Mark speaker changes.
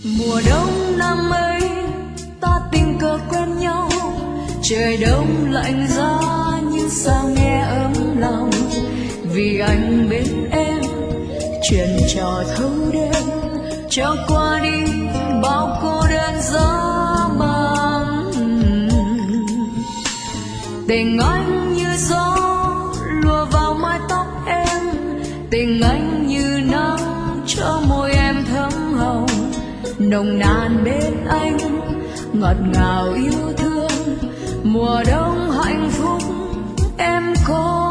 Speaker 1: Mùa đông năm ấy ta tình cờ quen nhau, trời đông lạnh giá nhưng sao nghe ấm lòng, vì anh bên em chuyện trò thâu đêm cho qua đi bao cô đơn giá băng. Tình anh như gió lùa vào mái tóc em, tình anh như nắng cho môi em thấm hồng, nồng nàn bên anh ngọt ngào yêu thương. Mùa đông hạnh phúc em có